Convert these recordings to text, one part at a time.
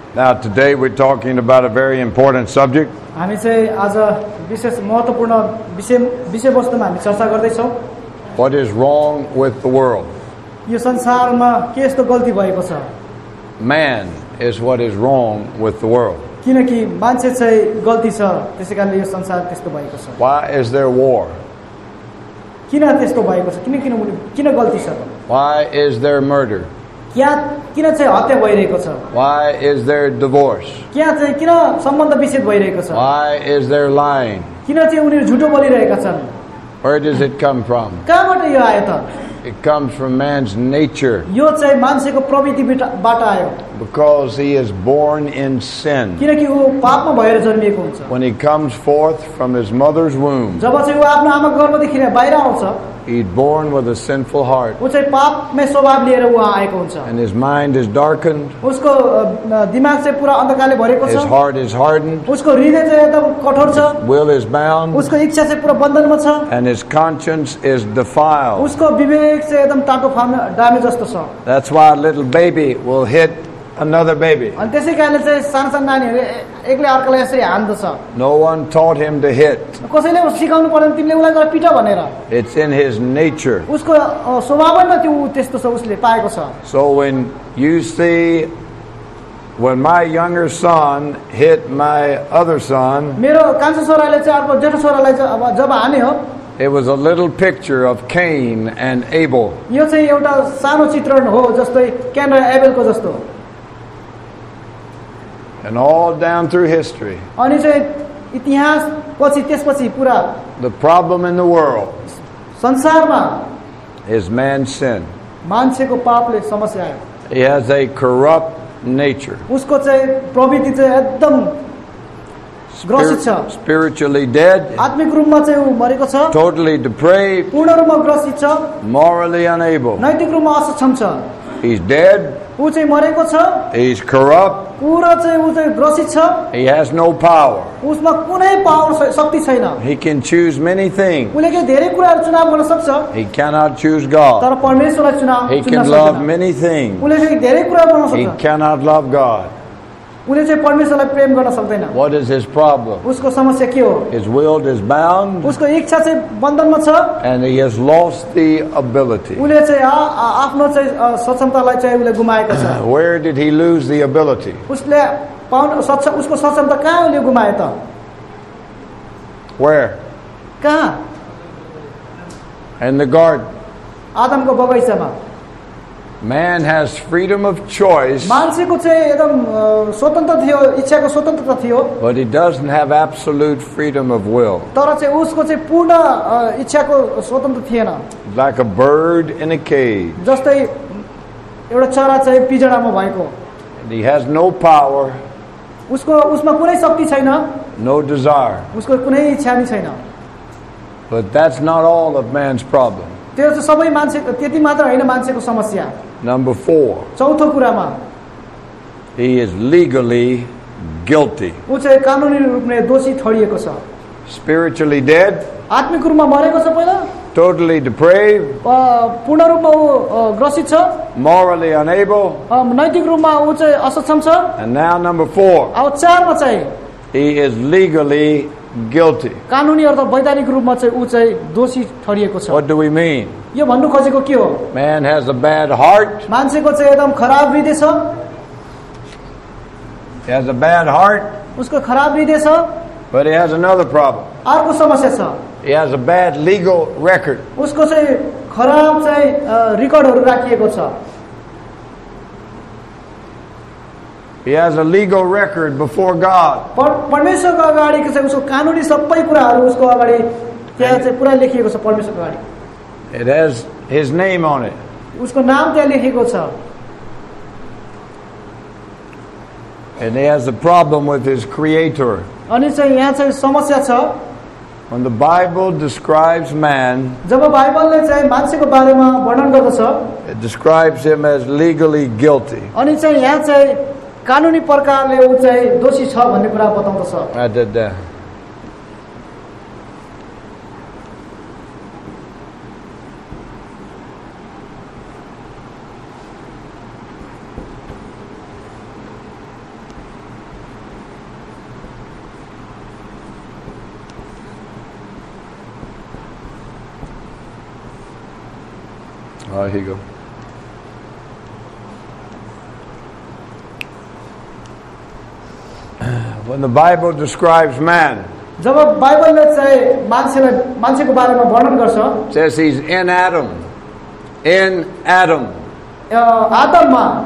Now today we're talking about a very important subject. हामी चाहिँ आज विशेष महत्त्वपूर्ण विषयवस्तुमा हामी चर्चा गर्दैछौँ। What is wrong with the world? यो संसारमा के यस्तो गल्ती भएको छ? Man is what is wrong with the world. किनकि मान्छे चाहिँ गल्ती छ, त्यसैकारणले यो संसार त्यस्तो भएको छ। Why is there war? किन त्यस्तो भएको छ? किन गल्ती छ? Why is there murder? किन चाहिँ हत्या भइरहेको छ? Why is there divorce? किन सम्बन्ध विच्छेद भइरहेको छ? Why is there lying? किन चाहिँ उनीहरू झुटो बोलिरहेका छन्? Where does it come from? कहाँबाट यो आयो त? It comes from man's nature. यो चाहिँ मान्छेको प्रवृत्तिबाट आयो। Because he is born in sin. किनकि ऊ पापमा भएर जन्मिएको हुन्छ। When he comes forth from his mother's womb, जब चाहिँ ऊ आफ्नो आमाको गर्भदेखि बाहिर आउँछ, he's born with a sinful heart. ऊ चाहिँ पापमै स्वभाव लिएर ऊ आएको हुन्छ। And his mind is darkened. उसको दिमाग चाहिँ पुरा अन्धकारले भरेको छ। His heart is hardened. उसको हृदय चाहिँ एकदम कठोर छ। His will is bound. उसको इच्छा चाहिँ पुरा बन्धनमा छ। And his conscience is defiled. उसको विवेक चाहिँ एकदम टाटो डामे जस्तो छ। That's why a little baby will hit another baby. अनि त्यसै कारणले चाहिँ सानो नानीहरू एकले अर्कालाई यसरी हान्दछ। No one taught him to hit. कसैले सिकाउनु पर्दैन तिमीले उलाई गएर पिट भनेर। It's in his nature. उसको स्वभावैमा त्यो त्यस्तो छ, उसले पाएको छ। So when you see when my younger son hit my other son, मेरो कान्छो छोराले चाहिँ अर्को जेठो छोरालाई चाहिँ अब जब हान्यो, it was a little picture of Cain and Abel. यो चाहिँ एउटा सानो चित्रण हो जस्तै कैन र एबेलको जस्तो। And all down through history, अनि चाहिँ इतिहास पछि त्यसपछि पुरा the problem in the world संसारमा is man's sin. मान्छेको पापले समस्या आयो। He has a corrupt nature. उसको चाहिँ प्रवृत्ति चाहिँ एकदम ग्रसित छ। Spiritually dead, आत्मिक रूपमा चाहिँ ऊ मरेको छ। totally depraved, पूर्ण रूपमा ग्रसित छ। morally unable. नैतिक रूपमा असक्षम छ। He's dead, ऊ चाहिँ मरेको छ। he's corrupt, पुरा चाहिँ ऊ चाहिँ ग्रसित छ। he has no power. उसमा कुनै पावर शक्ति छैन। He can choose many things. उसले के धेरै कुराहरू चुनाव गर्न सक्छ। He cannot choose God. तर परमेश्वरलाई चुनाव He चुन्न can love सक्दैन। many things. उसले चाहिँ धेरै कुरा गर्न He सक्छ। cannot love God. उसले चाहिँ परमेश्वरलाई प्रेम गर्न सक्दैन। What is his problem? उसको समस्या के हो? His will is bound उसको इच्छा चाहिँ बन्धनमा छ। and he has lost the ability. उसले चाहिँ आफ्नो चाहिँ सक्षमतालाई चाहिँ उसले गुमाएको छ। Where did he lose the ability? उसले उसको सक्षमता कहाँ उसले गुमायो त? Where? कहाँ? In the garden. आदमको बगैँचामा। Man has freedom of choice, मान्छेको चाहिँ एकदम स्वतन्त्र थियो, इच्छाको स्वतन्त्रता थियो। but he doesn't have absolute freedom of will. तर चाहिँ उसको चाहिँ पूर्ण इच्छाको स्वतन्त्र थिएन। Like a bird in a cage. जस्तै एउटा चरा चाहिँ पिंजडामा भएको। And he has no power, उसमा कुनै शक्ति छैन, no desire. उसको कुनै इच्छा नि छैन। But that's not all of man's problem. त्यो चाहिँ सबै मान्छेको त्यति मात्र होइन मान्छेको समस्या। Number 4, चौथो कुरामा he is legally guilty. ऊ चाहिँ कानुनी रूपले दोषी ठहरिएको छ। Spiritually dead, आत्मिक रूपमा मरेको छ पहिला, totally depraved, पूर्ण रूपमा ऊ ग्रसित छ, morally unable, नैतिक रूपमा ऊ चाहिँ असक्षम छ। and now number 4, अब 4 मा चाहिँ he is legally guilty. कानुनी अर्थात् वैधानिक रूपमा चाहिँ ऊ चाहिँ दोषी ठहरिएको छ। What do we mean? यो भन्नु खोजेको के हो? Man has a bad heart. मान्छेको चाहिँ एकदम खराब हृदय छ। He has a bad heart, उसको खराब हृदय छ। but he has another problem. अर्को समस्या छ। He has a bad legal record. उसको चाहिँ खराब चाहिँ रेकर्डहरू राखिएको छ। He has a legal record before God. परमेश्वरको अगाडि चाहिँ उसको कानुनी सबै कुराहरू उसको अगाडि त्यहाँ चाहिँ पुरा लेखिएको छ परमेश्वरको अगाडि। It has his name on it. उसको नाम त्यहाँ लेखेको छ। And he has a problem with his creator. अनि चाहिँ यहाँ चाहिँ समस्या छ। When the Bible describes man, जब बाइबलले चाहिँ मान्छेको बारेमा वर्णन गर्दछ, it describes him as legally guilty. अनि चाहिँ यहाँ चाहिँ कानुनी प्रकारले ऊ चाहिँ दोषी छ भन्ने कुरा बताउँदछ। I did that. Oh, here you go. When the Bible describes man, जब बाइबलले चाहिँ मान्छेको बारेमा वर्णन गर्छ, it says he's in Adam. In Adam. आदममा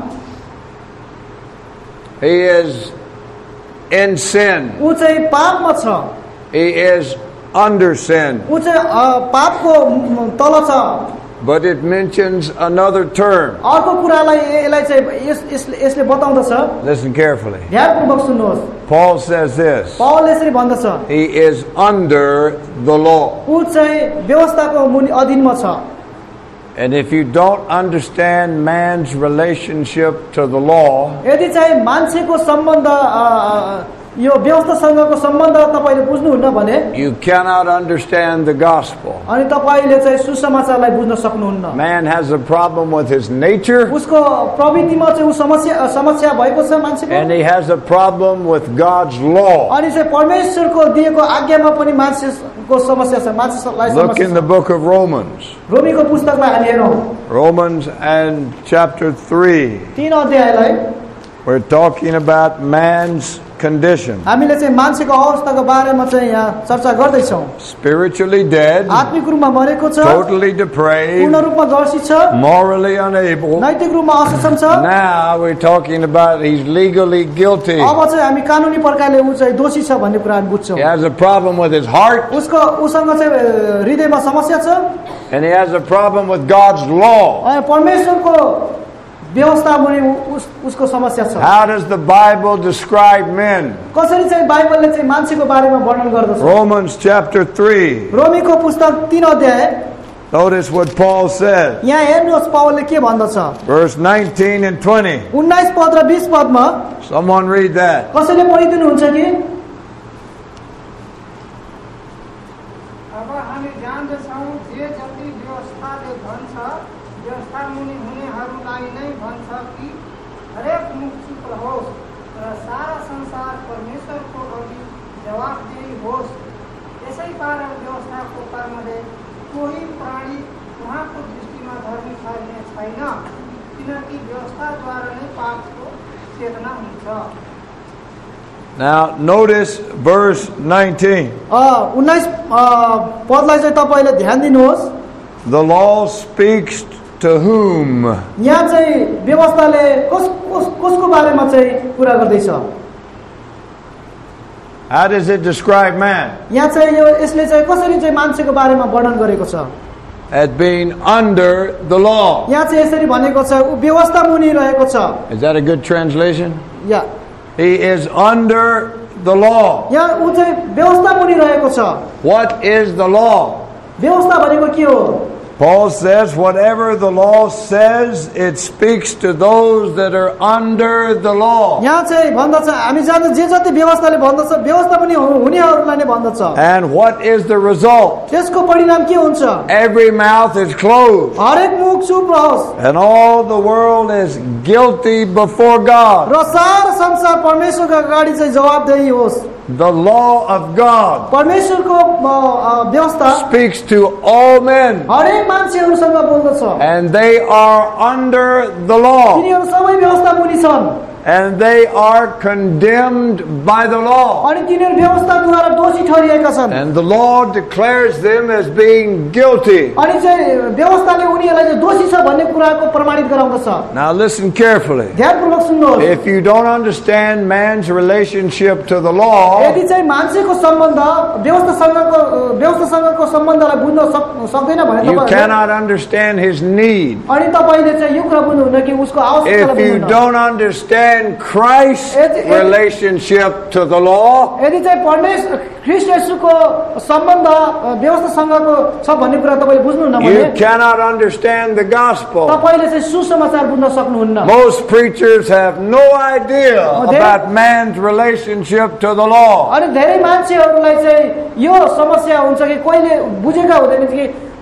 He is in sin. ऊ चाहिँ पापमा छ, He is under sin. ऊ चाहिँ पापको तल छ। But it mentions another term. अर्को कुरालाई यसलाई चाहिँ यसले बताउँदछ। Listen carefully. ध्यानपूर्वक सुन्नुहोस्। Paul says this. पौल यसरी भन्दछ, He is under the law. ऊ चाहिँ व्यवस्थाको अधीनमा छ। And if you don't understand man's relationship to the law, यदि चाहिँ मान्छेको सम्बन्ध यो व्यवस्थासँगको सम्बन्ध तपाईले बुझ्नुहुन्न भने you cannot understand the gospel. अनि तपाईले चाहिँ सुसमाचारलाई बुझ्न सक्नुहुन्न। Man has a problem with his nature, उसको प्रवृत्तिमा चाहिँ ऊ समस्या भएको छ मान्छेको, and he has a problem with God's law. अनि चाहिँ परमेश्वरको दिएको आज्ञामा पनि मान्छेको समस्या छ, मान्छेलाई Look in समस्या the छ। book of Romans. रोमीको पुस्तकमा हामी हेरौँ, Romans and chapter 3. 3 अध्यायलाई We're talking about man's condition. हामीले चाहिँ मान्छेको अवस्थाको बारेमा चाहिँ यहाँ चर्चा गर्दैछौँ। Spiritually dead, आत्मिक रूपमा मरेको छ, totally depraved, पूर्ण रूपमा गर्षित छ, morally unable. नैतिक रूपमा असक्षम छ। Now we're talking about he's legally guilty. अब चाहिँ हामी कानुनी प्रकारले ऊ चाहिँ दोषी छ भन्ने कुरा हामी बुझ्छौँ। He has a problem with his heart, उसँग चाहिँ हृदयमा समस्या छ, and he has a problem with God's law. अनि परमेश्वरको व्यवस्था मुनि उसको समस्या छ। How does the Bible describe men? कसरी चाहिँ बाइबलले चाहिँ मान्छेको बारेमा वर्णन गर्दछ? Romans chapter 3. रोमीको पुस्तक 3 अध्याय, Notice what Paul said. यहाँ हेर्नुहोस् पौलले के भन्दछ। Verse 19 and 20. 19 पद र 20 पदमा Someone read that. कसैले पढिदिनुहुन्छ कि? अब हामी जान्दछौँ जे जति व्यवस्थाले भन्छ, व्यवस्था मुनि हुनेहरूलाई नै भन्छ कि हरेक मुख चुप रहोस् र सारा संसार परमेश्वरको अघि जवाफदेही होस्। यसै कारण व्यवस्थाको कर्मले कोही प्राणी उहाँको दृष्टिमा धर्मी ठहरिने छैन, किनकि व्यवस्थाद्वारा नै पापको चेतना हुन्छ। Now notice verse 19. 19 पदलाई चाहिँ तपाईले ध्यान दिनुहोस्। The law speaks to whom? यहाँ चाहिँ व्यवस्थाले कसको बारेमा चाहिँ कुरा गर्दैछ? How does it describe man? यहाँ चाहिँ यसले चाहिँ कसरी चाहिँ मान्छेको बारेमा वर्णन गरेको छ? As being under the law. यहाँ चाहिँ यसरी भनेको छ, ऊ व्यवस्था मुनि रहेको छ। Is that a good translation? या He is under the law. यहाँ ऊ चाहिँ व्यवस्था मुनि रहेको छ। What is the law? व्यवस्था भनेको के हो? Paul says whatever the law says, it speaks to those that are under the law. यहाँ चाहिँ भन्दछ, हामी जान्छ जे जति व्यवस्थाले भन्दछ, व्यवस्था पनि हुनेहरूलाई नै भन्दछ। And what is the result? त्यसको परिणाम के हुन्छ? Every mouth is closed. हरेक मुख चुप रहोस् And all the world is guilty before God. र सारा संसार परमेश्वरको अगाडि चाहिँ जवाबदेही होस्। The law of God परमेश्वरको व्यवस्था speaks to all men, हरेक मान्छेहरूसँग बोल्दछ, and they are under the law, तिनीहरू सबै व्यवस्था मुनि छन् and they are condemned by the law. अनि तिनीहरू व्यवस्थाद्वारा दोषी ठहरिएका छन् And the law declares them as being guilty. अनि चाहिँ व्यवस्थाले उनीहरूलाई चाहिँ दोषी छ भन्ने कुराको प्रमाणित गराउँदछ। Now listen carefully. ध्यानपूर्वक सुन्नुहोस्। If you don't understand man's relationship to the law, यदि चाहिँ मान्छेको सम्बन्ध व्यवस्थासँगको सम्बन्धलाई बुझ्न सक्दैन भने you तपाईहरु cannot understand his need. अनि तपाईले चाहिँ यो कुरा बुझ्नुहुन्न कि उसको आवश्यकता If you बुझ्नुहुन्न। don't understand Christ's relationship to the law, यदि चाहिँ परमेश्वर ख्रीष्ट येशूको सम्बन्ध व्यवस्थासँगको छ भन्ने कुरा तपाईले बुझ्नुहुन्न भने you cannot understand the gospel. तपाईले चाहिँ सुसमाचार बुझ्न सक्नुहुन्न। Most preachers have no idea about man's relationship to the law. अनि धेरै मान्छेहरूलाई चाहिँ यो समस्या हुन्छ कि कहिले बुझेका हुँदैन कि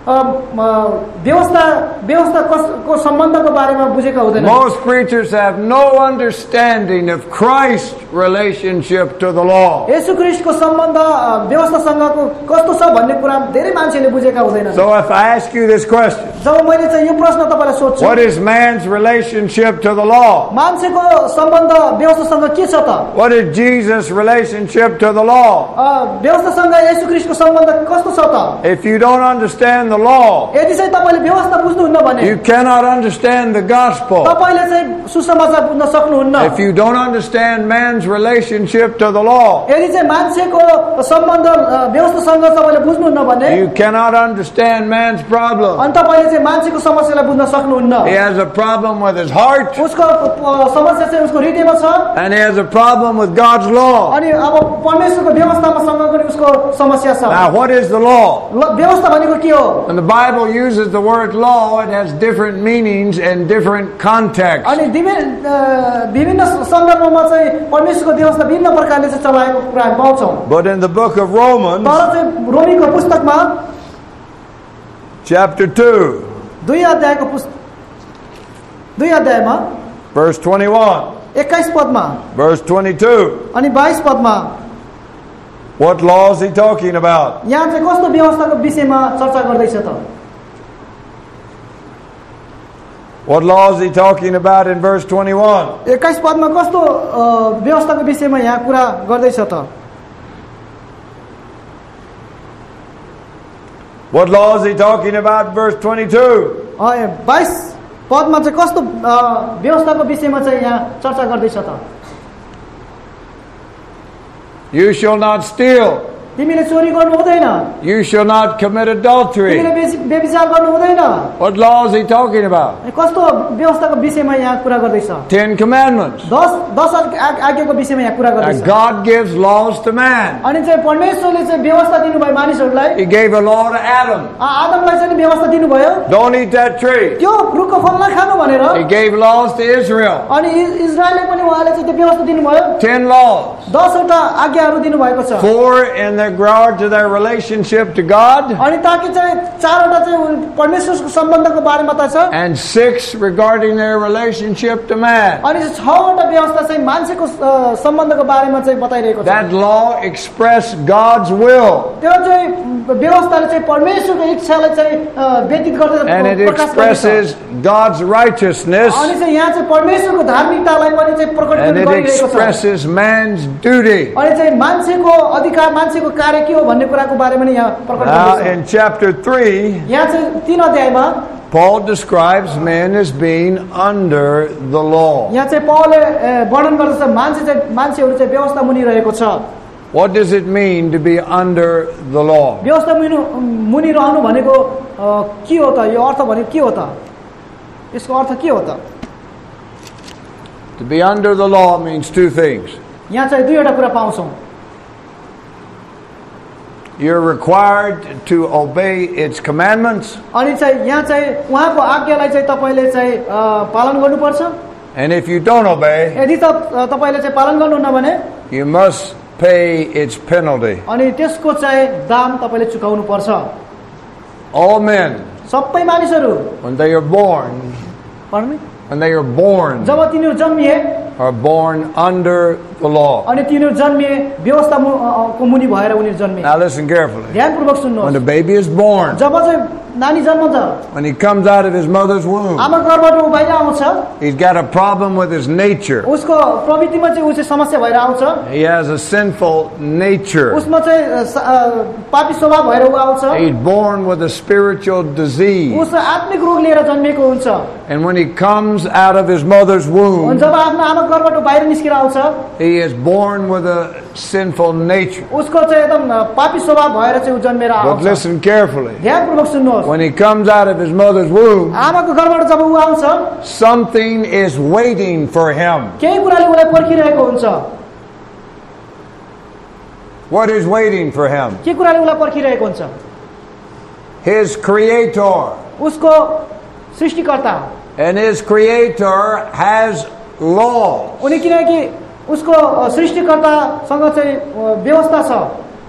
व्यवस्थाको सम्बन्धको बारेमा बुझेका हुँदैन। Most preachers have no understanding of Christ's relationship to the law. येशू ख्रीष्टको सम्बन्ध व्यवस्थासँगको कस्तो छ भन्ने कुरा धेरै मान्छेले बुझेका हुँदैनन्। So if I ask you this question, जब मैले चाहिँ यो प्रश्न तपाईलाई सोध्छु, what is man's relationship to the law? मान्छेको सम्बन्ध व्यवस्थासँग के छ त? What is Jesus' relationship to the law? व्यवस्थासँग येशू ख्रीष्टको सम्बन्ध कस्तो छ त? If you don't understand the law, यदि चाहिँ तपाईले व्यवस्था बुझ्नुहुन्न भने you cannot understand the gospel. तपाईले चाहिँ सुसमाचार बुझ्न सक्नुहुन्न। If you don't understand man's relationship to the law, यदि चाहिँ मान्छेको सम्बन्ध व्यवस्थासँग तपाईले बुझ्नुहुन्न भने you cannot understand man's problem. अनि तपाईले चाहिँ मान्छेको समस्यालाई बुझ्न सक्नुहुन्न। He has a problem with his heart, उसको समस्या चाहिँ उसको हृदयमा छ and he has a problem with God's law. अनि अब परमेश्वरको व्यवस्थामासँग पनि उसको समस्या छ। Now, what is the law? व्यवस्था भनेको के हो? When the Bible uses the word law, it has different meanings and different contexts. अनि विभिन्न सन्दर्भमा चाहिँ परमेश्वरको व्यवस्था विभिन्न प्रकारले चाहिँ चलाएको कुरा हामी पाउँछौँ। But in the book of Romans, तर चाहिँ रोमीको पुस्तकमा chapter 2, 2 अध्यायमा verse 21, 21 पदमा verse 22, अनि 22 Padma what law is he talking about? यहाँ चाहिँ कस्तो व्यवस्थाको विषयमा चर्चा गर्दैछ त? What law is he talking about in verse 21? 21 Padma कस्तो व्यवस्थाको विषयमा यहाँ कुरा गर्दैछ त? What law is he talking about in verse 22? 22 Padma चाहिँ कस्तो व्यवस्थाको विषयमा चाहिँ यहाँ चर्चा गर्दैछ त? You shall not steal. तिमीले चोरी गर्नु हुँदैन। You shall not commit adultery. तिमीले व्यभिचार गर्नु हुँदैन। What law is he talking about? कस्तो व्यवस्थाको विषयमा यहाँ कुरा गर्दैछ? 10 commandments. 10 आज्ञाको विषयमा यहाँ कुरा गर्दैछ। And God gives laws to man. अनि चाहिँ परमेश्वरले चाहिँ व्यवस्था दिनुभयो मानिसहरूलाई। He gave a law to Adam. आदमलाई चाहिँ व्यवस्था दिनुभयो, Don't eat that tree. त्यो रुखको फल नखानु भनेर। He gave laws to Israel. अनि इजरायलले पनि उहाँले चाहिँ त्यो व्यवस्था दिनुभयो। 10 laws. 10 वटा आज्ञाहरू दिनुभएको छ। 4 in regard to their relationship to God. अनि ताकि चाहिँ 4 वटा चाहिँ परमेश्वरको सम्बन्धको बारेमा त छ। And 6 regarding their relationship to man. अनि 6 वटा व्यवस्था चाहिँ मान्छेको सम्बन्धको बारेमा चाहिँ बताइरहेको छ। That law expressed God's will. त्यो चाहिँ व्यवस्थाले चाहिँ परमेश्वरको इच्छालाई चाहिँ व्यतीत गर्दै And it expresses God's righteousness. अनि चाहिँ यहाँ चाहिँ परमेश्वरको धार्मिकतालाई पनि चाहिँ प्रकट And it गरिरहेको छ। expresses man's duty. अनि चाहिँ मान्छेको अधिकार, मान्छेको कार्य के हो भन्ने कुराको बारेमा नि यहाँ प्रकट Now गरिएको छ। in chapter 3, यहाँ चाहिँ 3 अध्यायमा Paul describes men as being under the law. यहाँ चाहिँ पौलले वर्णन गर्दछ मान्छेहरू चाहिँ व्यवस्था मुनि रहेको छ। What does it mean to be under the law? व्यवस्था मुनि रहनु भनेको के हो त? यो अर्थ भनेको के हो त? यसको अर्थ के हो त? To be under the law means 2 things. यहाँ चाहिँ 2 वटा कुरा पाउँछौँ। You're required to obey its commandments. अनि चाहिँ यहाँ चाहिँ उहाँको आज्ञालाई चाहिँ तपाईले चाहिँ पालन गर्नुपर्छ। And if you don't obey, यदि तपाईले चाहिँ पालन गर्नुहुन्न भने you must pay its penalty. अनि त्यसको चाहिँ दाम तपाईले चुकाउनु पर्छ। All men, सबै मानिसहरू when they are born, जब तिनीहरू जन्मिए are born under the law. अनि तिनीहरू जन्मिए व्यवस्थाको मुनि भएर उनीहरू जन्मिए। Now listen carefully. ध्यानपूर्वक When सुन्नुहोस्। the baby is born, जब चाहिँ नानी जन्मन्छ, when he comes out of his mother's womb, आमा गर्भबाट ऊ बाहिर आउँछ, he's got a problem with his nature. उसको प्रवृत्तिमा चाहिँ ऊ चाहिँ समस्या भएर आउँछ। He has a sinful nature. उसमा चाहिँ पापी स्वभाव भएर ऊ आउँछ। He's born with a spiritual disease. उस आत्मिक रोग लिएर जन्मेको हुन्छ। And when he comes out of his mother's अनि womb, जब आफ्नो आमा गर्भबाट बाहिर निस्केर आउँछ, he is born with a sinful nature. उसको चाहिँ एकदम पापी स्वभाव भएर चाहिँ ऊ जन्मेर But आउँछ। listen carefully. ध्यानपूर्वक सुन्नुहोस्। When he comes out of his mother's womb, आमाको गर्भबाट जब ऊ आउँछ, something is waiting for him. केही कुराले उसलाई पर्खिरहेको हुन्छ। What is waiting for him? के कुराले उसलाई पर्खिरहेको हुन्छ? His creator. उसको सृष्टिकर्ता। And his creator has laws. उनी किनकि उसको सृष्टिकर्तासँग चाहिँ व्यवस्था छ।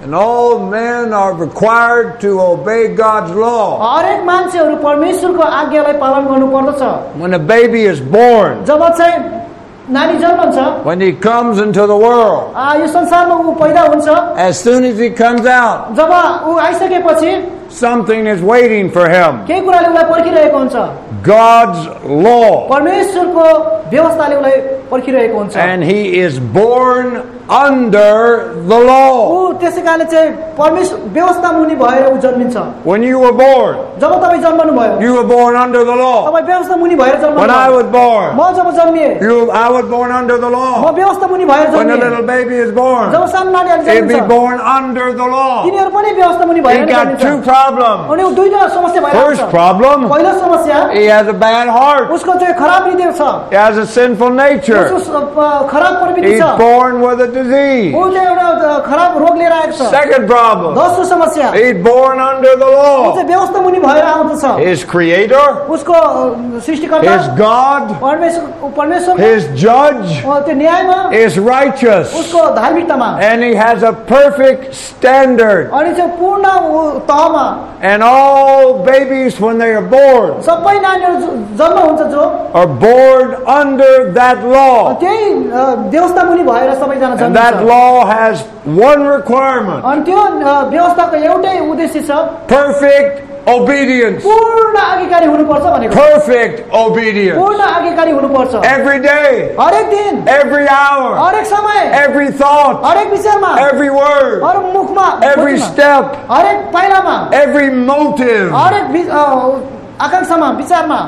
And all men are required to obey God's law. हरेक मान्छेहरू परमेश्वरको आज्ञालाई पालन गर्नुपर्दछ। When a baby is born, जब चाहिँ नानी जन्मन्छ, when he comes into the world, यो संसारमा ऊ पैदा हुन्छ, as soon as he comes out, जब ऊ आइसकेपछि something is waiting for him. केही कुराले उसलाई पर्खिरहेको हुन्छ, God's law. परमेश्वरको व्यवस्थाले उसलाई पर्खिरहेको हुन्छ। And he is born under the law. ऊ त्यसै कारणले चाहिँ परमेश्वर व्यवस्था मुनि भएर ऊ जन्मिन्छ। When you were born, जब तपाईँ जन्मनु भयो, you were born under the law. तपाईँ व्यवस्था मुनि भएर जन्मनु When I भयो। was born, म जब जन्मिएँ, I was born under the म law. व्यवस्था मुनि भएर When a जन्मिएँ। little baby is born, जब सानो नानीहरू he'll be जन्मिन्छ, born under the law. तिनीहरू पनि व्यवस्था मुनि भएर He नै got जन्मिन्छ। two problems. अनि ऊ दुईटा समस्या First भइरहेको छ। problem, पहिलो समस्या he has a bad heart. उसको चाहिँ खराब हृदय छ, He has a sinful nature. उसको खराब प्रवृत्ति He's छ, born with a disease. ऊ चाहिँ एउटा खराब रोग लिएर आएको छ। Second problem, दोस्रो समस्या, he's born under the ऊ law. चाहिँ व्यवस्था मुनि भएर आउँदछ। His creator, उसको सृष्टिकर्ता, his God, परमेश्वर, his judge त्यो न्यायमा, is righteous. उसको धार्मिकतामा, And he has a perfect standard. अनि चाहिँ पूर्ण तहमा And all babies, when they are born, सबै नानीहरू जन्म हुन्छ जो are born under that law. त्यही व्यवस्था मुनि भएर सबैजना And that जन्मिन्छ। law has one requirement, अनि त्यो व्यवस्थाको एउटै उद्देश्य छ, perfect obedience. पूर्ण आज्ञाकारी हुनुपर्छ भनेको। Perfect obedience. पूर्ण आज्ञाकारी हुनुपर्छ। Every day, हरेक दिन, every hour, हरेक समय, every thought, हरेक विचारमा, every word, हरेक मुखमा, every बुद्धिमा, step, हरेक पाइलामा, every motive. हरेक आकांक्षामा, विचारमा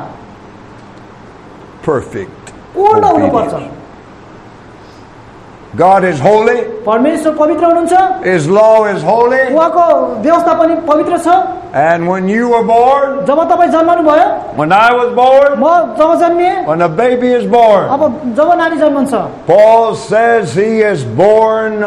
Perfect पूर्ण हुनुपर्छ। obedience. God is holy. परमेश्वर पवित्र हुनुहुन्छ, His law is holy. उहाँको व्यवस्था पनि पवित्र छ। And when you were born, जब तपाईँ जन्मनु भयो, when I was born, म जब जन्मिएँ, when a baby is born, अब जब नानी जन्मन्छ, Paul says he is born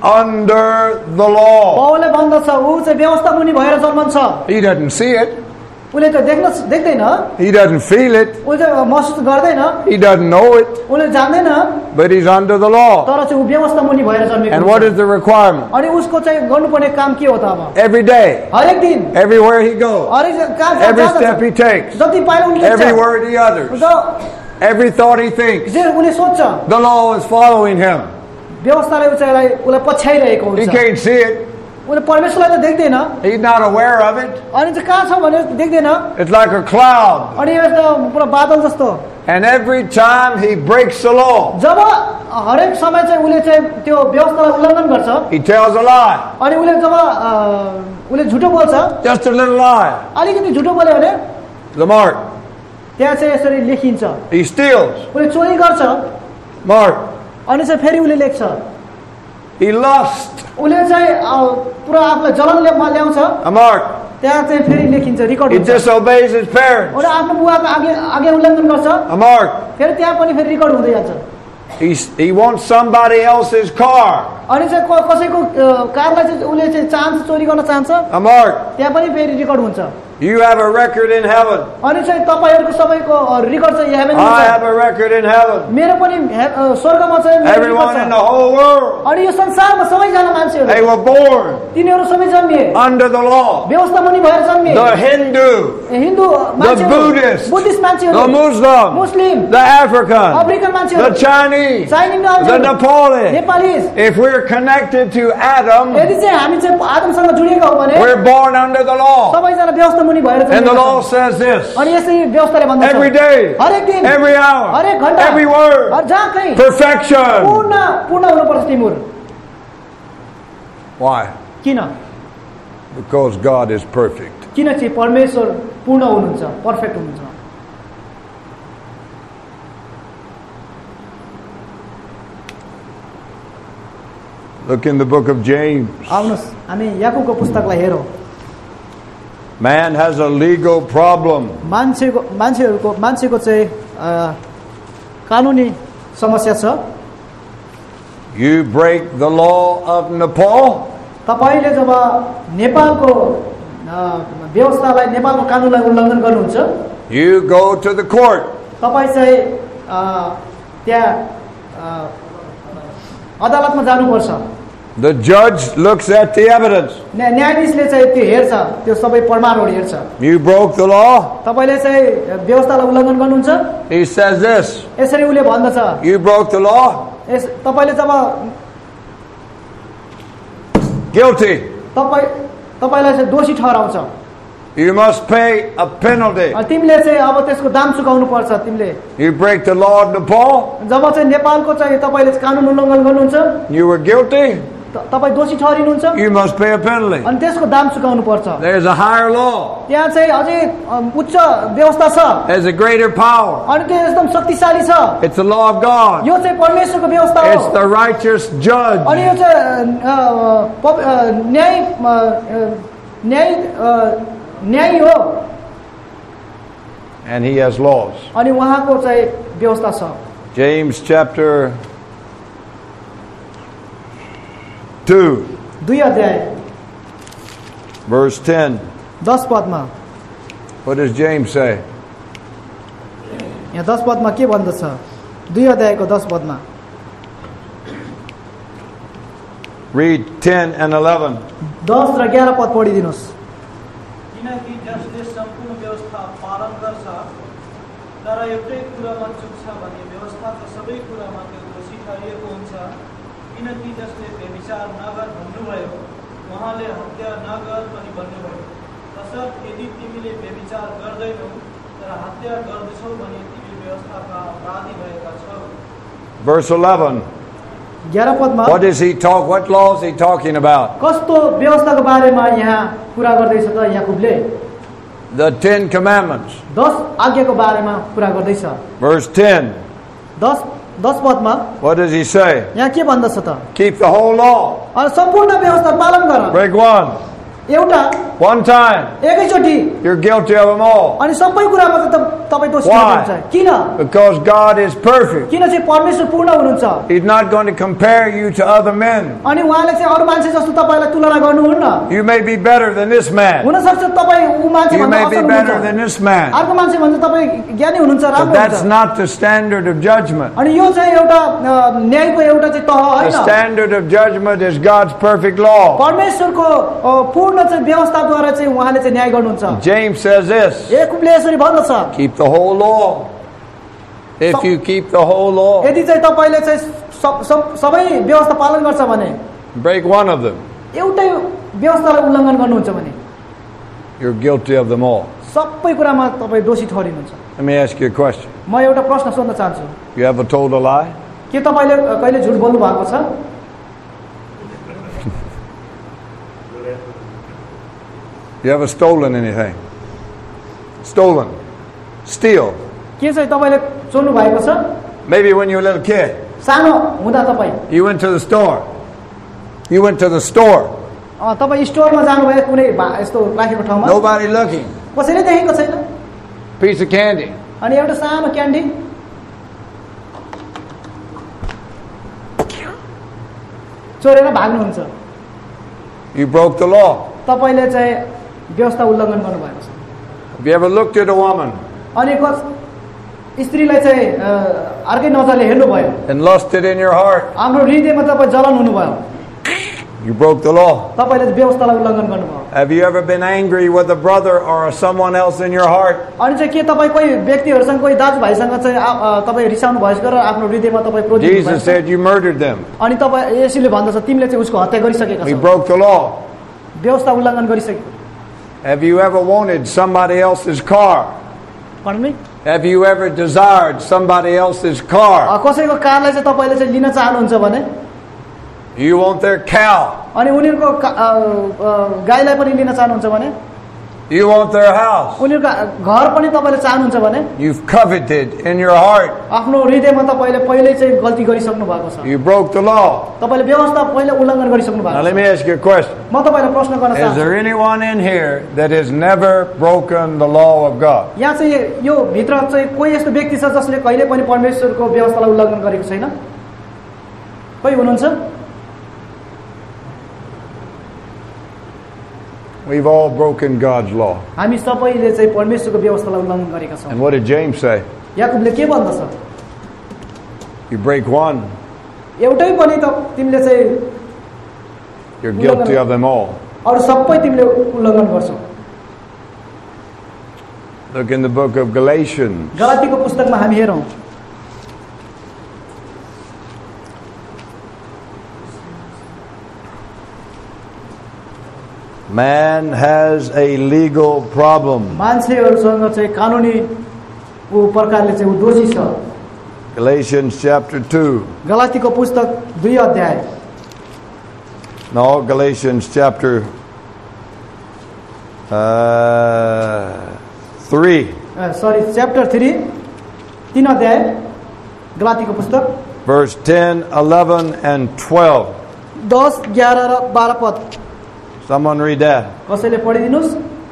under the law. पौलले भन्दछ ऊ चाहिँ व्यवस्था मुनि भएर जन्मन्छ। He doesn't see it. उसले त देख्दैन, He doesn't feel it. उसले चाहिँ महसुस गर्दैन, He doesn't know it. उसले जान्दैन, But he's under the law. तर चाहिँ ऊ व्यवस्था मुनि भएर जन्मेको And what हुन्छ। is the requirement? अनि उसको चाहिँ गर्नुपर्ने काम के हो त अब? Every day, हरेक दिन, everywhere he goes, हरेक कहाँ every जाँदछ, step he takes, जति पाइला उनले every लिन्छ, word he utters, जो every thought he thinks, जे उसले सोच्छ, the law is following him. व्यवस्थाले उसलाई पछ्याइरहेको He हुन्छ। can't see it. उसले परमेश्वरलाई त देख्दैन, He's not aware of it. अनि चाहिँ कहाँ छ भनेर देख्दैन, It's like a cloud. अनि यो त पुरा बादल जस्तो। And every time he breaks the law, जब हरेक समय चाहिँ उसले चाहिँ त्यो व्यवस्थालाई उल्लङ्घन गर्छ, he tells a lie. अनि उसले जब उसले झुटो बोल्छ, Just a little lie. अलिकति झुटो बोल्यो भने The mark. त्यहाँ चाहिँ यसरी लेखिन्छ। He steals. उसले चोरी गर्छ, Mark. अनि चाहिँ फेरि उसले लेख्छ। He lusts. उसले चाहिँ पुरा आफूलाई जलन ल्याउँछ, A mark. त्यहाँ चाहिँ फेरि लेखिन्छ, रिकर्ड He हुन्छ। disobeys his parents. उसले आफ्नो बुवाको आज्ञा उल्लङ्घन गर्छ, A mark. फेरि त्यहाँ पनि फेरि रिकर्ड हुँदै जान्छ। He wants somebody else's car. अनि चाहिँ कसैको कारलाई चाहिँ उसले चाहिँ चाहन्छ, चोरी गर्न चाहन्छ, A mark. त्यहाँ पनि फेरि रिकर्ड हुन्छ। You have a record in heaven. अनि चाहिँ तपाईँहरूको सबैको रिकर्ड चाहिँ हेभेनमा I छ। have a record in heaven. मेरो पनि स्वर्गमा चाहिँ मेरो Everyone record in छ। the whole world. अनि यो संसारमा सबैजना They मान्छेहरू were born तिनीहरू सबै जन्मिए, under the law. व्यवस्था मुनि भएर जन्मिए। The Hindu, हिन्दू the मान्छेहरू, Buddhist, बुद्धिस्ट the मान्छेहरू, Muslim, Muslim, the African, African the मान्छेहरू, Chinese, चाइनिज the मान्छेहरू, Nepali. Nepali. If we're connected to Adam, यदि चाहिँ हामी चाहिँ आदमसँग जोडिएका हौँ भने we're born under the law. सबैजना व्यवस्था मुनि भएर And the जन्मिएका law छौँ। says this. अनि यसरी व्यवस्थाले भन्दछ, Every day, हरेक दिन, every hour, हरेक घण्टा, every word, जहाँ कहीँ perfection. पूर्ण हुनुपर्छ तिम्रो। Why? किन? Because God is perfect. किन चाहिँ परमेश्वर पूर्ण हुनुहुन्छ, पर्फेक्ट हुनुहुन्छ। Look in the book of James. आउनुहोस् हामी याकुबको पुस्तकलाई हेरौँ। Man has a legal problem. मान्छेको चाहिँ कानुनी समस्या छ। You break the law of Nepal, तपाईले जब नेपालको व्यवस्थालाई, नेपालको कानुनलाई उल्लङ्घन गर्नुहुन्छ, you go to the court. तपाईँ चाहिँ त्यहाँ अदालतमा जानुपर्छ। The judge looks at the evidence. न्यायाधीशले चाहिँ त्यो हेर्छ, त्यो सबै प्रमाणहरू हेर्छ। You broke the law. तपाईले चाहिँ व्यवस्थालाई उल्लङ्घन गर्नुहुन्छ। He says this. यसरी उले भन्दछ, You broke the law. तपाईले जब Guilty. तपाईलाई चाहिँ दोषी ठहराउँछ। You must pay a penalty. तिमीले चाहिँ अब त्यसको दाम चुकाउनु पर्छ। तिमीले You break the law of Nepal. जब चाहिँ नेपालको चाहिँ तपाईले कानुन उल्लङ्घन गर्नुहुन्छ, You were guilty. तपाईँ दोषी ठहरिनुहुन्छ, You must pay a penalty. अनि त्यसको दाम चुकाउनु पर्छ। There's a higher law. त्यहाँ चाहिँ अझै उच्च व्यवस्था छ, There's a greater power. अनि त्यो एकदम शक्तिशाली छ। It's the law of God. यो चाहिँ परमेश्वरको व्यवस्था It's हो, the righteous judge. अनि यो चाहिँ न्याय हो, And he has laws. अनि उहाँको चाहिँ व्यवस्था छ। James chapter 2, 2 अध्याय verse 10. 10 Padma, What does James say? यहाँ 10 पदमा के भन्दछ? 2 अध्यायको 10 पदमा Read 10 and 11. 10 र 11 पद पढिदिनुहोस्। किनकि जसले सम्पूर्ण व्यवस्था पालन गर्छ तर एउटै कुरामा चुक्छ भने व्यवस्थाको सबै कुरामा त्यो दोषी ठहरिएको हुन्छ। किनकि जसले व्यभिचार नगर भन्नुभयो उहाँले हत्या नगर पनि भन्नुभयो। तसर्थ यदि तिमीले व्यभिचार गर्दैनौ तर हत्या गर्दछौ भने तिमी व्यवस्थाका अपराधी भएका छौ। Verse 11. 11 Padma What does he talk? What law is he talking about? कस्तो व्यवस्थाको बारेमा यहाँ कुरा गर्दैछ त याकुबले? The 10 Commandments. 10 आज्ञाको बारेमा कुरा गर्दैछ। Verse 10. 10 Padma What does he say? यहाँ के भन्दछ त? Keep the whole law. अनि सम्पूर्ण व्यवस्था पालन गर। Break one. एउटा One time. एकैचोटी, You're guilty of them all. अनि सबै कुरामा चाहिँ तपाईँ दोषी हुनुहुन्छ। किन? Because God is perfect. किन चाहिँ परमेश्वर पूर्ण हुनुहुन्छ, He's not going to compare you to other men. अनि उहाँले चाहिँ अरू मान्छे जस्तो तपाईँलाई तुलना गर्नुहुन्न। You may be better than this man. हुन सक्छ तपाईँ ऊ मान्छे You भन्दा may be असल better than हुनुहुन्छ, this man. अर्को मान्छे भन्दा तपाईँ ज्ञानी हुनुहुन्छ, But राम्रो that's हुन्छ। not the standard of judgment. अनि यो चाहिँ एउटा न्यायको एउटा चाहिँ तह The होइन। standard of judgment is God's perfect law. परमेश्वरको पूर्ण चाहिँ व्यवस्थाद्वारा चाहिँ उहाँले चाहिँ न्याय गर्नुहुन्छ। James says this. याकुबले यसरी भन्दछ, Keep the whole law. If you keep the whole law, यदि चाहिँ तपाईँले चाहिँ सबै व्यवस्था पालन गर्छ भने, break one of them, एउटै व्यवस्थालाई उल्लङ्घन गर्नुहुन्छ भने you're guilty of them all. सबै कुरामा तपाईँ दोषी ठहरिनुहुन्छ। Let me ask you a question. म एउटा प्रश्न सोध्न चाहन्छु, You ever told a lie? के तपाईँले कहिले झुट बोल्नु भएको छ? You ever stolen anything? Stolen. Steal. के चाहिँ तपाईँले चोर्नु भएको छ? Maybe when you were a little kid, सानो हुँदा तपाईँ you went to the store. You went to the store. तपाईँ स्टोरमा जानुभयो कुनै यस्तो राखेको ठाउँमा, Nobody looking. कसैले देखेको छैन, Piece of candy. अनि एउटा सानो क्यान्डी चोरेर भाग्नुहुन्छ। You broke the law. तपाईँले चाहिँ व्यवस्था उल्लङ्घन गर्नुभएको छ। Have you ever looked at a woman अनि स्त्रीलाई चाहिँ अर्कै नजरले हेर्नुभयो, and lusted in your heart? आफ्नो हृदयमा तपाईँ जलन हुनुभयो, You broke the law. तपाईँले व्यवस्थालाई उल्लङ्घन गर्नुभयो। Have you ever been angry with a brother or someone else in your heart? अनि चाहिँ के तपाईँ कोही व्यक्तिहरूसँग कोही दाजुभाइसँग चाहिँ तपाईँ रिसाउनु भएको र आफ्नो हृदयमा तपाईँ क्रोधित Jesus हुनुभएको छ? said you murdered them. अनि तपाईँ यसले भन्दछ तिमीले चाहिँ उसको हत्या गरिसकेका You छौ, broke the law. व्यवस्था उल्लङ्घन गरिसक्यो। Have you ever wanted somebody else's car? Pardon me? Have you ever desired somebody else's car? कसैको कारलाई चाहिँ तपाईँले चाहिँ लिन चाहनुहुन्छ भने, You want their cow. अनि उनीहरूको गाईलाई पनि लिन चाहनुहुन्छ भने, You want their house. उनीहरूको घर पनि तपाईँले चाहनुहुन्छ भने, You've coveted in your heart. आफ्नो हृदयमा तपाईँले पहिल्यै चाहिँ गल्ती गरिसक्नु भएको छ, You broke the law. तपाईँले व्यवस्था पहिल्यै उल्लङ्घन गरिसक्नु Now भएको let छ। me ask you a question. म तपाईँलाई प्रश्न गर्न Is चाहन्छु, there anyone in here that has never broken the law of God? यहाँ चाहिँ यो भित्र चाहिँ कोही यस्तो व्यक्ति छ जसले कहिले पनि परमेश्वरको व्यवस्थालाई उल्लङ्घन गरेको छैन? कोही हुनुहुन्छ? We've all broken God's law. हामी सबैले चाहिँ परमेश्वरको व्यवस्थालाई उल्लङ्घन गरेका छौँ। And what did James say? याकुबले के भन्दछ? You break one, एउटै पनि त तिमीले चाहिँ You're guilty of them all. अरू सबै तिमीले उल्लङ्घन गर्छौ। Look in the book of Galatians. गलातीको पुस्तकमा हामी हेरौँ। Man has a legal problem. मान्छेहरूसँग चाहिँ कानुनी प्रकारले चाहिँ ऊ दोषी छ। Galatians chapter 2. गलातीको पुस्तक 2 अध्याय। No, Galatians chapter 3. सरी च्याप्टर 3 अध्याय गलातीको पुस्तक Verse 10, 11, and 12. 10, 11 र 12 पद। Someone read that. कसैले पढिदिनुस्।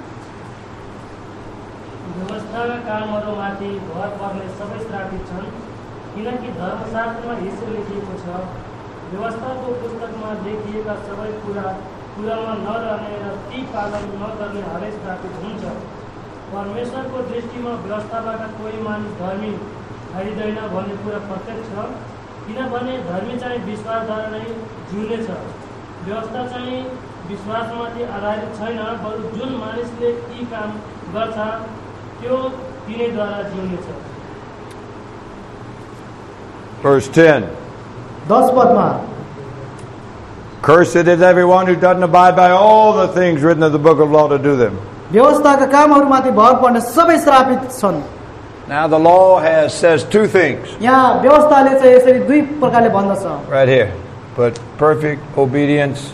व्यवस्थाका कामहरूमाथि भर पर्ने सबै श्रापित छन्, किनकि धर्मशास्त्रमा यसो लेखिएको छ, व्यवस्थाको पुस्तकमा लेखिएका सबै कुरा पुरामा नरहने र ती पालन नगर्ने हरेक श्रापित हुन्छ। परमेश्वरको दृष्टिमा व्यवस्थाबाट कोही मानिस धर्मी ठहरिँदैन भन्ने कुरा प्रत्यक्ष छ, किनभने धर्मी चाहिँ विश्वासद्वारा नै जिउनेछ। व्यवस्था चाहिँ विश्वासमाथि आधारित छैन, बरु जुन मानिसले यी काम गर्छ त्यो तिनैद्वारा जिउनेछ। Verse 10. 10 Padma Cursed is everyone who doesn't abide by all the things written in the book of law to do them. व्यवस्थाका कामहरूमाथि भर पर्ने सबै श्रापित छन्। Now the law says two things. यहाँ व्यवस्थाले चाहिँ यसरी दुई प्रकारले भन्दछ। Right here. But perfect obedience.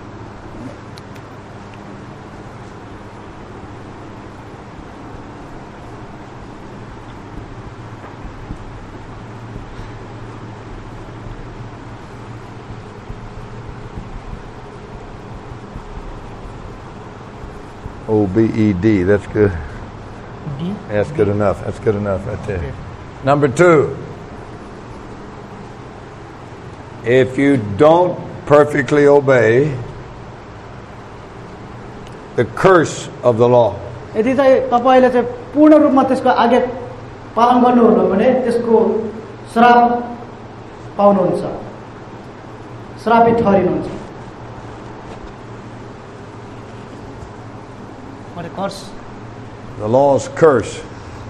OBED, that's good. D? That's good enough. That's good enough right there. Okay. Number 2. If you don't perfectly obey the curse of the law. यदि चाहिँ तपाईले चाहिँ पूर्ण रूपमा त्यसको आज्ञा पालन गर्नुहुन्न भने त्यसको श्राप पाउनुहुन्छ, श्रापित ठहरिनुहुन्छ। What a curse. The law's curse.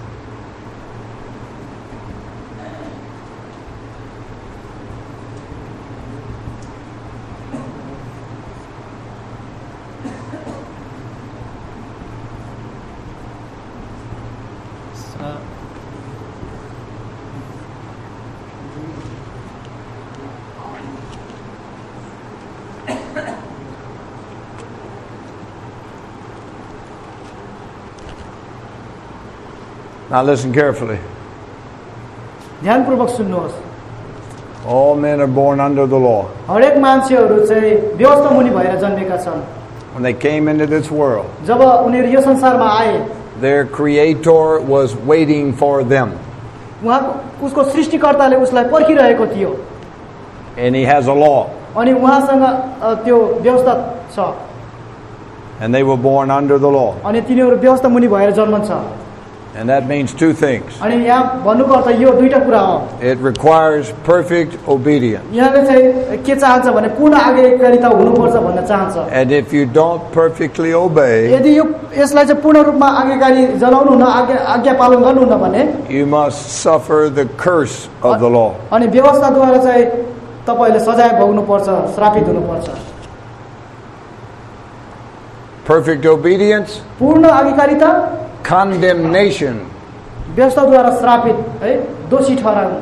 Now listen carefully. ध्यानपूर्वक सुन्नुहोस्। All men are born under the law. हरेक मान्छेहरू चाहिँ व्यवस्था मुनि भएर जन्मेका छन्। When they came into this world, जब उनीहरू यो संसारमा आए, their creator was waiting for them. उहाँ उसको सृष्टिकर्ताले उसलाई पर्खिरहेको थियो। And he has a law. अनि उहाँसँग त्यो व्यवस्था छ। And they were born under the law. अनि तिनीहरू व्यवस्था मुनि भएर जन्मन्छ। And that means two things. अनि यहाँ भन्नुको अर्थ यो दुईटा कुरा हो। It requires perfect obedience. यहाँले चाहिँ के चाहन्छ भने पूर्ण आज्ञाकारिता हुनुपर्छ भन्न चाहन्छ। And if you don't perfectly obey, यदि यो यसलाई चाहिँ पूर्ण रूपमा आज्ञाकारी जनाउनु हुन आज्ञा पालन गर्नुहुन्न भने you must suffer the curse of the law. अनि व्यवस्थाद्वारा चाहिँ तपाईले सजाय भोग्नुपर्छ, श्रापित हुनुपर्छ। Perfect obedience, पूर्ण आज्ञाकारिता, condemnation. व्यवस्थाद्वारा श्रापित है, दोषी ठहराउनु।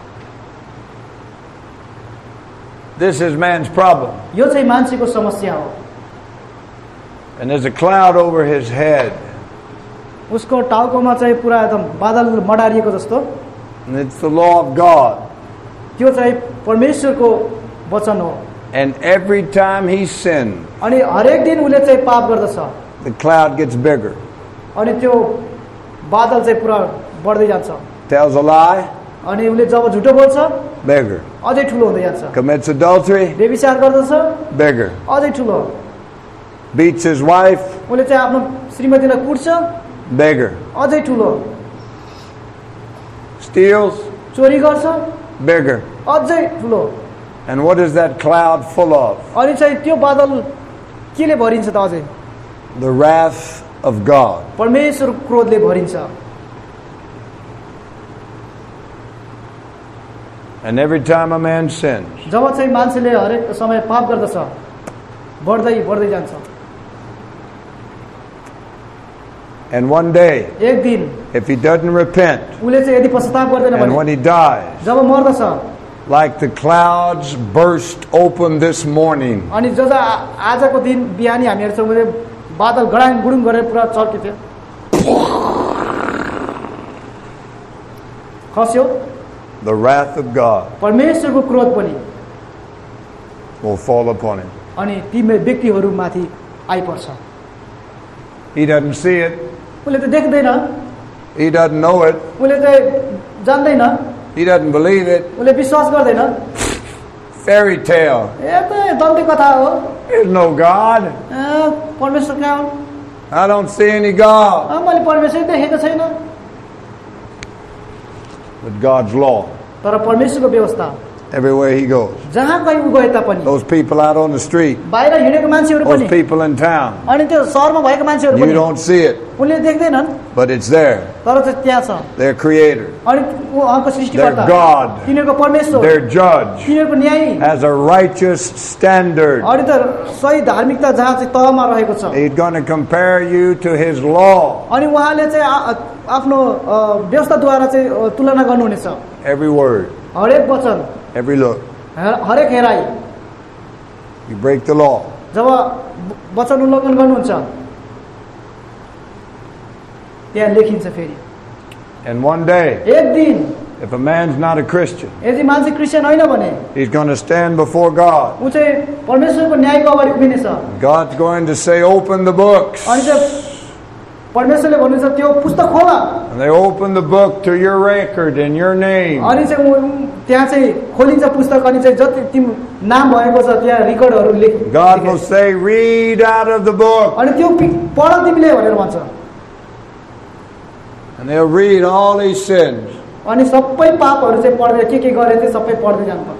This is man's problem. यो चाहिँ मान्छेको समस्या हो। And there's a cloud over his head. उसको टाउकोमा चाहिँ पुरा एकदम बादल मडारिएको जस्तो। And it's the law of God. त्यो चाहिँ परमेश्वरको वचन हो। And every time he sinned, अनि हरेक दिन उले चाहिँ पाप गर्दछ। the cloud gets bigger. अनि त्यो बादल चाहिँ पुरा बढ्दै जान्छ। Tells a lie, अनि उले जब झुटो बोल्छ, bigger. अझै ठुलो हुँदै जान्छ। Commits adultery, व्यभिचार गर्दछ, bigger. अझै ठुलो। Beats his wife, उले चाहिँ आफ्नो श्रीमतीलाई कुट्छ, bigger. अझै ठुलो। Steals, चोरी गर्छ, bigger. अझै ठुलो। And what is that cloud full of? अनि चाहिँ त्यो बादल केले भरिन्छ त अझै? The wrath of God. परमेश्वरको क्रोधले भरिन्छ। And every time a man sins, जब चाहिँ मान्छेले हरेक समय पाप गर्दछ बढ्दै बढ्दै जान्छ। and one day, एक दिन if he doesn't repent, उसले चाहिँ यदि पश्चाताप गर्दैन and when भने he dies, जब मर्दछ like the clouds burst open this morning, अनि जब आजको दिन बिहानी हामी हेर्छौँ भने बादल गडाङ गुडुङ गरेर पुरा चर्किथ्यो खस्यो the wrath of God परमेश्वरको क्रोध पनि will fall upon him. अनि ती व्यक्तिहरूमाथि आइपर्छ। He doesn't see it. उसले त देख्दैन, He doesn't know it. उसले चाहिँ जान्दैन, He doesn't believe it. उसले विश्वास गर्दैन। Fairy tale. ए त दन्ते कथा हो, There's no God. परमेश्वर कहाँ हो? I don't see any God. मैले परमेश्वर देखेको छैन। But God's law, तर परमेश्वरको व्यवस्था everywhere he goes. जहाँ कहीँ गए तापनि Those people out on the street, बाहिर हिँडेको मान्छेहरू those पनि people in town, अनि त्यो सहरमा भएको मान्छेहरू you पनि don't see it, उनले देख्दैनन्, but it's there. तर चाहिँ त्यहाँ छ। Their creator, अनि उहाँको सृष्टिकर्ता, their God, तिनीहरूको परमेश्वर, their judge तिनीहरूको न्यायी, has a righteous standard. अनि त सही धार्मिकता जहाँ चाहिँ तहमा रहेको छ। He's going to compare you to his law. अनि उहाँले चाहिँ आफ्नो व्यवस्थाद्वारा चाहिँ तुलना गर्नुहुनेछ। Every word, हरेक वचन, every look. हरेक हेराइ, You break the law, जब वचन उल्लङ्घन गर्नुहुन्छ त्यहाँ लेखिन्छ फेरि। and one day, एक दिन if a man's not a Christian, यदि मान्छे क्रिस्चियन होइन भने he's going to stand before God. ऊ चाहिँ परमेश्वरको न्यायको अगाडि उभिनेछ। God's going to say, open the books. अनि चाहिँ परमेश्वरले भन्नुहुन्छ त्यो पुस्तक खोला, And they open the book to your record and your name. अनि चाहिँ त्यहाँ चाहिँ खोलिन्छ पुस्तक, अनि चाहिँ जति तिम्रो नाम भएको छ त्यहाँ रेकर्डहरू लेख। God will say, read out of the book. अनि त्यो पढ तिमीले भनेर भन्छ। And they'll read all his sins. अनि सबै पापहरू चाहिँ पढ्दै के गरे थियो सबै पढ्दै जानुपर्छ।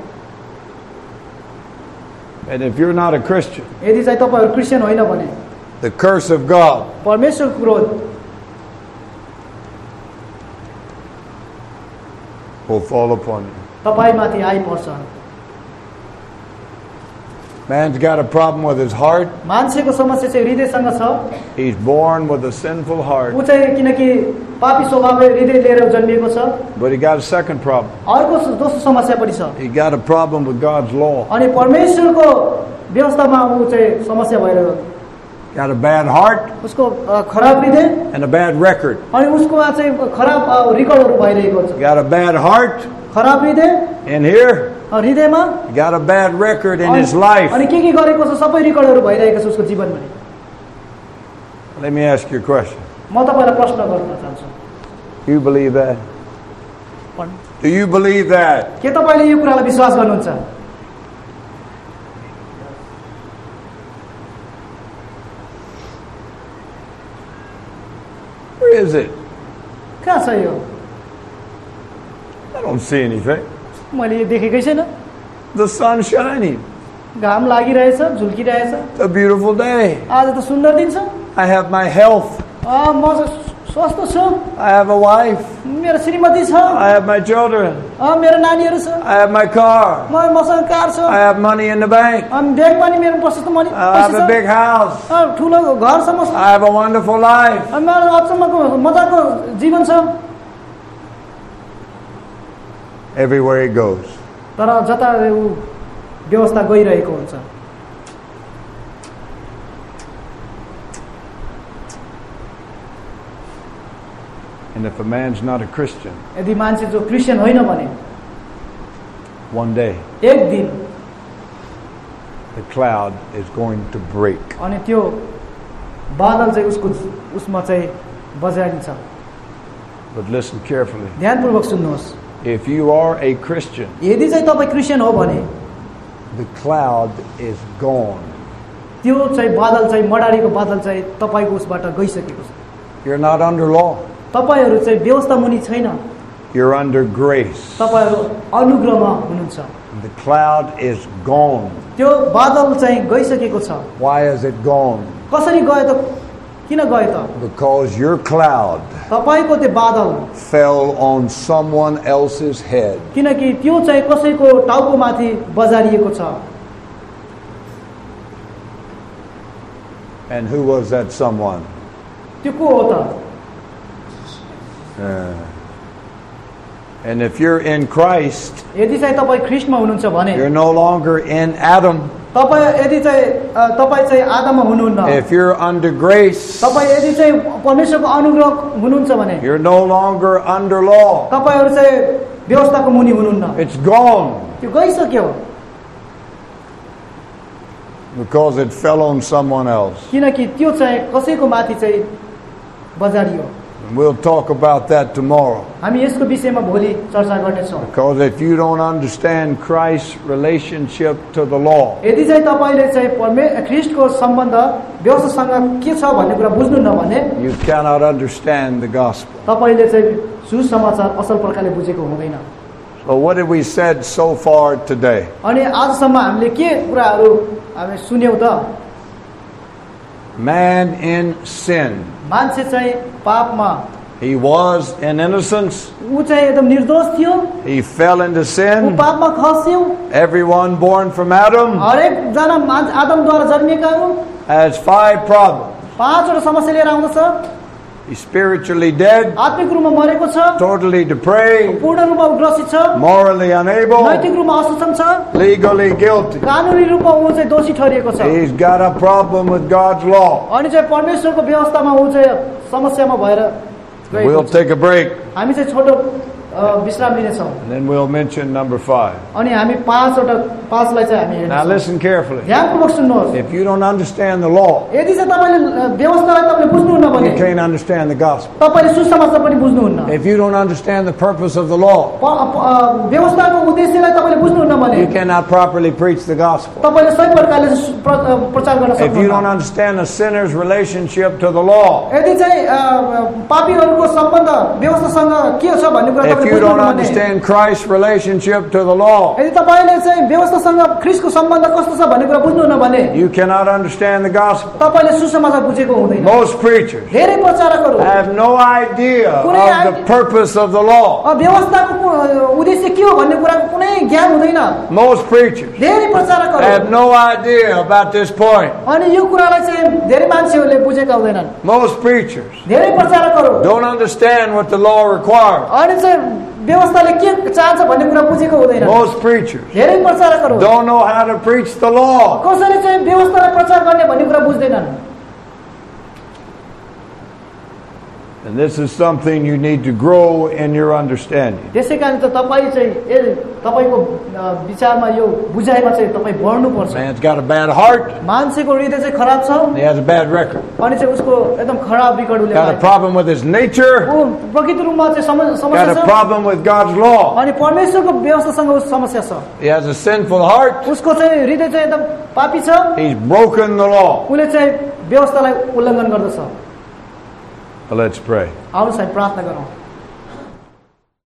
And if you're not a Christian, यदि चाहिँ तपाईँहरू क्रिस्चियन होइन भने the curse of God परमेश्वरको क्रोध will fall upon you. तपाईँमाथि आइपर्छ। Man's got a problem with his heart. मान्छेको समस्या चाहिँ हृदयसँग छ। He's born with a sinful heart. ऊ चाहिँ किनकि पापी स्वभावले हृदय लिएर जन्मिएको छ। But he got a second problem. अर्को दोस्रो समस्या पनि छ। He got a problem with God's law. अनि परमेश्वरको व्यवस्थामा ऊ चाहिँ समस्या भएर Got a bad heart उसको खराब हृदय and a bad record. अनि उसकोमा चाहिँ खराब रेकर्डहरू भइरहेको छ। Got a bad heart खराब हृदय in here. हृदयमा Got a bad record in his life. अनि के गरेको छ सबै रेकर्डहरू भइरहेको छ उसको जीवनमा। Let me ask you a question. म तपाईलाई प्रश्न गर्न चाहन्छु। Do you believe that? Do you believe that? के तपाईले यो कुरालाई विश्वास गर्नुहुन्छ? Where is it? कहाँ छ यो? I don't see anything. मैले यो देखेकै छैन। The sun's shining. घाम लागिरहेछ, झुल्किरहेछ। It's a beautiful day. आज त सुन्दर दिन छ। I have my health. म स्वस्थ छु। I have a wife. मेरो श्रीमती छ। I have my children. मेरो नानीहरू छ। I have my car. मसँग कार छ। I have money in the bank. ब्याङ्कमा नि मेरो प्रशस्त money I have a big house. ठुलो घर छ मसँग। I have a wonderful life. मेरो अचम्मको मजाको जीवन छ। Everywhere he goes. तर जता ऊ व्यवस्था गइरहेको हुन्छ And if a man's not a Christian, यदि मान्छे जो क्रिस्चियन होइन भने one day एक दिन the cloud is going to break. अनि त्यो बादल चाहिँ उसमा चाहिँ बजाइन्छ। But listen carefully. ध्यानपूर्वक सुन्नुहोस्। If you are a Christian, यदि चाहिँ तपाईँ क्रिस्चियन हो भने the cloud is gone. त्यो चाहिँ बादल चाहिँ मडारीको बादल चाहिँ तपाईँको उसबाट गइसकेको छ। You're not under law. तपाईहरू चाहिँ व्यवस्था मुनि छैन। You're under grace. तपाईहरू अनुग्रहमा हुनुहुन्छ। The cloud is gone. त्यो बादल चाहिँ गइसकेको छ। Why is it gone? कसरी गयो त? किन गयो त? Because your cloud तपाईको त्यो बादल fell on someone else's head. किनकि त्यो चाहिँ कसैको टाउकोमाथि बजारिएको छ। And who was that someone? त्यो को हो त? And if you're in Christ, यदि चाहिँ तपाईँ ख्रीष्टमा हुनुहुन्छ भने you're no longer in Adam. तपाईँ यदि चाहिँ तपाईँ चाहिँ आदममा हुनुहुन्न, If you're under grace, तपाईँ यदि चाहिँ परमेश्वरको अनुग्रह हुनुहुन्छ भने you're no longer under law. तपाईहरू चाहिँ व्यवस्थाको मुनि हुनुहुन्न। It's gone त्यो गइसक्यो because it fell on someone else. किनकि त्यो चाहिँ कसैको माथि चाहिँ बजारियो। And we'll talk about that tomorrow. हामी यसको विषयमा भोलि चर्चा गर्नेछौँ। Because if you don't understand Christ's relationship to the law, यदि चाहिँ तपाईले चाहिँ ख्रीष्टको सम्बन्ध व्यवस्थासँग के छ भन्ने कुरा बुझ्नुहुन्न भने you cannot understand the gospel. तपाईले चाहिँ सुसमाचार असल प्रकारले बुझेको हुँदैन। So what have we said so far today? अनि आजसम्म हामीले के कुराहरू हामी सुन्यौं त? Man in sin. मान्छे चाहिँ पापमा, He was in innocence. ऊ चाहिँ एकदम निर्दोष थियो, He fell into ऊ sin. पापमा खस्यो। Everyone born from Adam हरेक जना आदमद्वारा जन्मिएकाहरू has 5 problems. 5 वटा समस्या लिएर आउँदछ। He's spiritually dead, आत्मिक रूपमा मरेको छ, totally depraved, पूर्ण रूपमा उग्रसित छ, morally unable, नैतिक रूपमा असक्षम छ, legally guilty. कानुनी रूपमा ऊ चाहिँ दोषी ठहरिएको छ। He's got a problem with God's law. अनि चाहिँ परमेश्वरको व्यवस्थामा ऊ चाहिँ समस्यामा भएर गएको We'll छ। take a break हामी चाहिँ छोटो विश्राम लिनेछौँ and then we'll mention number 5. अनि हामी 5लाई चाहिँ हामी Now हेर्नेछौँ। listen carefully. ध्यानपूर्वक सुन्नुहोस्। If you don't understand the law, यदि चाहिँ तपाईँले व्यवस्थालाई तपाईँले बुझ्नुहुन्न भने you can't understand the gospel. तपाईँले सुसमाचार पनि बुझ्नुहुन्न। If you don't understand the purpose of the law, व्यवस्थाको उद्देश्यलाई तपाईँले बुझ्नुहुन्न भने you cannot properly preach the gospel. तपाईँले सही प्रकारले प्रचार गर्न If you don't सक्नुहुन्न। understand a sinner's relationship to the law, यदि चाहिँ पापीहरूको सम्बन्ध व्यवस्थासँग के छ भन्ने कुरा if तपाईँले you don't बुझ्नुहुन्न भने, understand Christ's relationship to the law, यदि तपाईँले चाहिँ व्यवस्थासँग ख्रीष्टको सम्बन्ध कस्तो छ भन्ने कुरा बुझ्नुहुन्न भने you cannot understand the gospel. तपाईँले सुसमाचार बुझेको हुँदैन। Most preachers धेरै प्रचारकहरू have no idea of the purpose of the law. व्यवस्थाको उद्देश्य के हो भन्ने कुराको कुनै ज्ञान हुँदैन। Most preachers धेरै प्रचारकहरू have no idea about this point. अनि यो कुरालाई चाहिँ धेरै मान्छेहरूले बुझेका हुँदैनन्। Most preachers धेरै प्रचारकहरू don't understand what the law requires. अनि चाहिँ व्यवस्थाले के चाहन्छ भन्ने कुरा बुझेको हुँदैन। Most preachers धेरै प्रचारकहरू don't know how to preach the law. कसरी चाहिँ व्यवस्थालाई प्रचार गर्ने भन्ने कुरा बुझ्दैनन्। And this is something you need to grow in your understanding. त्यसै कारण त तपाईँ चाहिँ तपाईँको विचारमा यो बुझाइमा चाहिँ तपाईँ बढ्नुपर्छ। Man's got a bad heart. मान्छेको हृदय चाहिँ खराब छ He has a bad record. अनि चाहिँ उसको एकदम खराब विकट उसले Got a problem with his nature. ऊ प्रकृति रूपमा चाहिँ Got समस्या a छ problem with God's law. अनि परमेश्वरको व्यवस्थासँग उस समस्या छ। He has a sinful heart. उसको चाहिँ हृदय चाहिँ एकदम पापी छ। He's broken the law. उसले चाहिँ व्यवस्थालाई उल्लङ्घन गर्दछ। Let's pray. आउनुहोस् हामी प्रार्थना गरौँ।